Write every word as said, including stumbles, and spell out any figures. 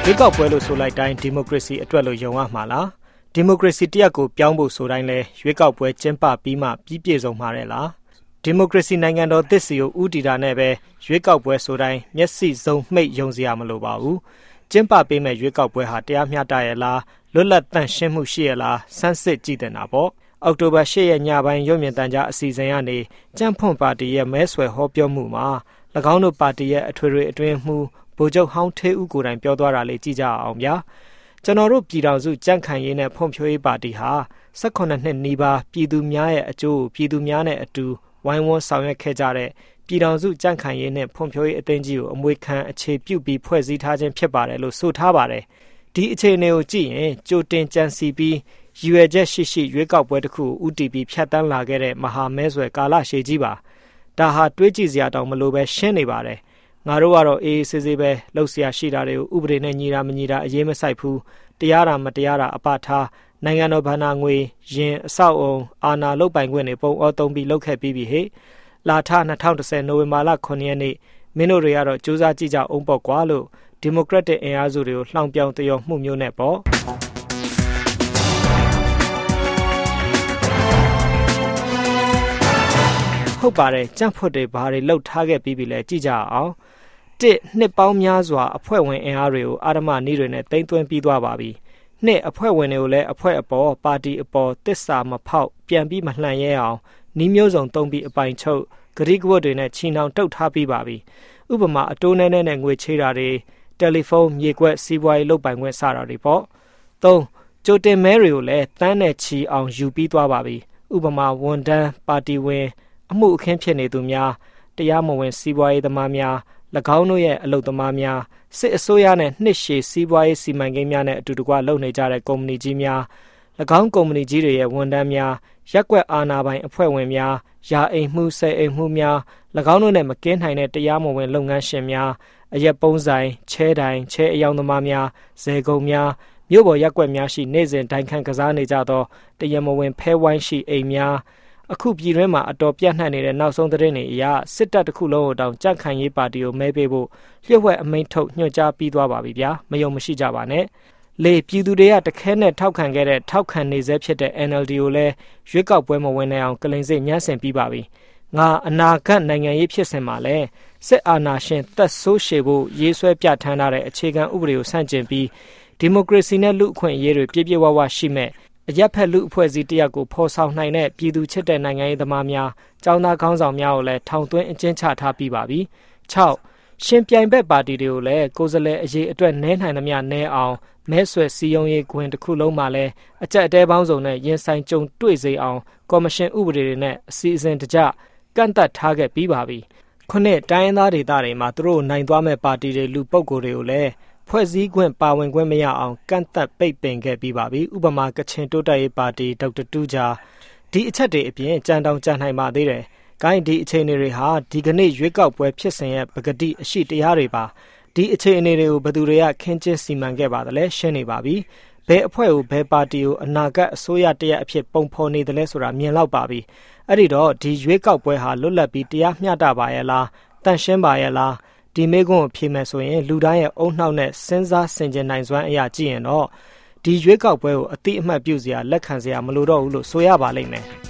ရွေးကောက်ပွဲလို့ဆိုလိုက်တိုင်းဒီမိုကရေစီအတွက်လို့ယုံရမှာလားဒီမိုကရေစီတရက်ကိုပြောင်းဖို့ဆိုတိုင်းလဲရွေးကောက်ပွဲကျင်းပပြီးမှပြီးပြည့်စုံမှာတဲ့လားဒီမိုကရေစီနိုင်ငံတော်သစ်စီကိုဥတီတာနဲ့ပဲရွေးကောက်ပွဲဆိုတိုင်းမျက်စိစုံမှိတ်ယုံစရာမလိုပါဘူးကျင်းပပေးမဲ့ရွေးကောက်ပွဲဟာတရားမျှတရဲ့လားလွတ်လပ်တန့်ရှင်းမှုရှိရဲ့လားစမ်းစစ်ကြည့်တင်တာပေါ့အောက်တိုဘာ၈ရက်ညပိုင်းရုပ်မြင်သံကြားအစီအစဉ်ကနေကြံ့ဖွံ့ပါတီရဲ့မဲဆွယ်ဟောပြောမှုမှာ၎င်းတို့ပါတီရဲ့အထွေထွေအတွင်းမှုဗိုလ်ချုပ်ဟောင်းထေးဦးကိုယ်တိုင်ပြောသွားတာလေးကြည့်ကြအောင်ဗျာကျွန်တော်တို့ပြည်ထောင်စုကြံ့ခိုင်ရေးနဲ့ဖွံ့ဖြိုးရေးပါတီဟာ၁၈နှစ်နီးပါးပြည်သူများရဲ့အကျိုးပြည်သူများနဲ့အတူဝိုင်းဝန်းဆောင်ရွက်ခဲ့ကြတဲ့ပြည်ထောင်စုကြံ့ခိုင်ရေးနဲ့ဖွံ့ဖြိုးရေးအသင်းကြီးကိုအမွေခံအခြေပြုပြီးဖွဲ့စည်းထားခြင်းဖြစ်ပါတယ်လို့ဆိုထားပါတယ်ဒီအခြေအနေကိုကြည့်ရင်ကြိုတင်ကြံစီပြီးရည်ရွယ်ချက်ရှိရှိရွေးကောက်ပွဲတစ်ခုဥတီပြီးဖြတ်တန်းလာခဲ့တဲ့မဟာမဲဆွယ်ကာလရှည်ကြီးပါဒါဟာတွေးကြည့်စရာတောင်မလိုပဲရှင်းနေပါတယ်ငါတို့ကတော့အေးအေးဆေးဆေးပဲလှုပ်ရှားရှိတာတွေကိုဥပဒေနဲ့ညီတာမညီတာအရေးမဆိုင်ဘူးတရားတာမတရားတာအပထားနိုင်ငံတော်ဘဏ္ဍာငွေရင်အဆောက်အုံအာဏာလုတ်ပိုင်ခွင့်တွေပုံအောသုံးပြီးလုပ်ခဲ့ပြီးပြီဟဲ့လာထ၂၀၁၀နိုဝင်ဘာလခုနှစ်ရက်နေ့မင်းတို့တွေကတော့စူးစမ်းကြည့်ကြအောင်ပေါ့ကွာလို့ဒီမိုကရက်တစ်အင်အားစုတွေကိုလှောင်ပြောင်တရောမှုမျိုးနဲ့ပေါ့ဟုတ်ပါတယ်ကြံ့ဖွတ်တွေဘာတွေလှုပ်ထားခဲ့ပြီးပြီလဲကြည့်ကြအောင်တစ်နှစ်ပေါင်းများစွာအဖွဲ့ဝင်အင်အားတွေကိုအာဓမနည်းတွေနဲ့တိမ့်သွင်းပြီးသွားပါပြီနှစ်အဖွဲ့ဝင်တွေကိုလည်းအဖွဲ့အပေါ်ပါတီအပေါ်တစ္ဆာမဖောက်ပြန်ပြီးမလှန်ရဲအောင်နှီးမျိုးစုံသုံးပြီးအပိုင်ချုပ်ဂရိကဝတ်တွေနဲ့ချီနှောင်တုတ်ထားပြီးပါပြီဥပမာအတိုးနဲနဲနဲ့ငွေချေးတာတွေတယ်လီဖုန်းမြေကွက်စီးပွားရေးလုပ်ပိုင်ခွင့်စတာတွေပေါ့သုံးကြိုတင်မဲတွေကိုလည်းတန်းနဲ့ချီအောင်ယူပြီးသွားပါပြီဥပမာဝန်တန်းပါတီဝင်အမှုအခင်းဖြစ်နေသူများတရားမဝင်စီးပွားရေးသမားများ၎င်းတို့ရဲ့အလုပ်သမားများစစ်အစိုးရနဲ့နှစ်ရှည်စီးပွားရေးစီမံကိန်းများနဲ့အတူတကွလုပ်နေကြတဲ့ကုမ္ပဏီကြီးများ၎င်းကုမ္ပဏီကြီးတွေရဲ့ဝန်ထမ်းများရက်ကွက်အာဏာပိုင်အဖွဲ့ဝင်များယာအိမ်မှုဆယ်အိမ်မှုများ၎င်းတို့နဲ့မကင်းနိုင်တဲ့တရားမဝင်လုပ်ငန်းရှင်များအရက်ပုံးဆိုင်ချဲတိုင်ချဲအယောင်သမားများဇယ်ကုံများမြို့ပေါ်ရက်ကွက်များရှိနေစဉ်တိုင်ခန့်ကစားနေကြသောတရားမဝင်ဖဲဝိုင်းရှိအိမ်များအခုပြည်တွင်းမှာအတော်ပြန့်နှံ့နေတဲ့နောက်ဆုံးသတင်းတွေအရစစ်တပ်တစ်ခုလုံးကိုတောင်ကြံ့ခိုင်ရေးပါတီကိုမဲပေးဖို့လျှို့ဝှက်အမိန့်ထုတ်ညွှန်ကြားပြီးသွားပါပြီဗျာမယုံမရှိကြပါနဲ့လေပြည်သူတွေကတခဲနဲ့ထောက်ခံခဲ့တဲ့ထောက်ခံနေစေဖြစ်တဲ့ N L D ကိုလည်းရွေးကောက်ပွဲမဝင်နိုင်အောင်ကလိန်စိတ်ညှမ်းဆင်ပြီးပါပြီငါအနာဂတ်နိုင်ငံရေးဖြစ်စဉ်မှာလဲစစ်အာဏာရှင်သက်ဆိုးရှည်ဖို့ရေးဆွဲပြဋ္ဌာန်းထားတဲ့အခြေခံဥပဒေကိုဆန့်ကျင်ပြီးဒီမိုကရေစီနဲ့လူ့အခွင့်အရေးတွေပြည့်ပြည့်ဝဝရှိမဲ့အရက်ဖက်လူအဖွဲ့အစည်းတရက်ကိုဖော်ဆောင်နိုင်တဲ့ပြည်သူချစ်တဲ့နိုင်ငံရေးသမားများចောင်းသားခေါင်းဆောင်များကိုလည်းထောင်သွင်းအကျဉ်းချထားပြီးပါပြီ၆ရှင်ပြိုင်ဘက်ပါတီတွေကိုလည်းကိုယ်စားလှယ်အရေးအတွက်နည်းနိုင်သမျှနည်းအောင်မဲဆွယ်စည်းရုံးရေးခွင်တစ်ခုလုံးမှာလည်းအကြက်အတဲပေါင်းစုံနဲ့ရင်ဆိုင်ကြုံတွေ့စေအောင်ကော်မရှင်ဥပဒေတွေနဲ့အစီအစဉ်တကျကန့်သတ်ထားခဲ့ပြီးပါပြီခုနှစ်တိုင်းရင်းသားဒေသတွေမှာသူတို့နိုင်သွားမဲ့ပါတီတွေလူပုဂ္ဂိုလ်တွေကိုလည်းဖွဲ့စည်းခွင့်ပါဝင်ခွင့်မရအောင်ကန့်သတ်ပိတ်ပင်ခဲ့ပြီးပါပြီဥပမာကချင်တိုးတက်ရေးပါတီဒေါက်တာတူးဂျာဒီအချက်တွေအပြင်ကြံတောင်ကြံနိုင်ပါသေးတယ်။ဂိုင်းဒီအခြေအနေတွေဟာဒီကနေ့ရွေးကောက်ပွဲဖြစ်စဉ်ရဲ့ပကတိအရှိတရားတွေပါဒီအခြေအနေတွေကိုဘယ်သူတွေကခင်းကျင်းစီမံခဲ့ပါသလဲရှင်းနေပါပြီ။ဘယ်အဖွဲ့ကိုဘယ်ပါတီကိုအနာဂတ်အစိုးရတရက်အဖြစ်ပုံဖော်နေတယ်လဲဆိုတာမြင်လောက်ပါပြီ။အဲ့ဒီတော့ဒီရွေးကောက်ပွဲဟာလွတ်လပ်ပြီးတရားမျှတပါရဲ့လားတန့်ရှင်းပါရဲ့လားဒီမေကွန်းကိုဖြေမယ်ဆိုရင်လူတိုင်းရဲ့အုံနှောက်နဲ့စဉ်းစားဆင်ခြင်နိုင်စွမ်းအရာကြည့်ရင်တော့ဒီရွေးကောက်ပွဲကိုအတိအမှတ်ပြုစရာလက်ခံစရာမလိုတော့ဘူးလို့ဆိုရပါလိမ့်မယ်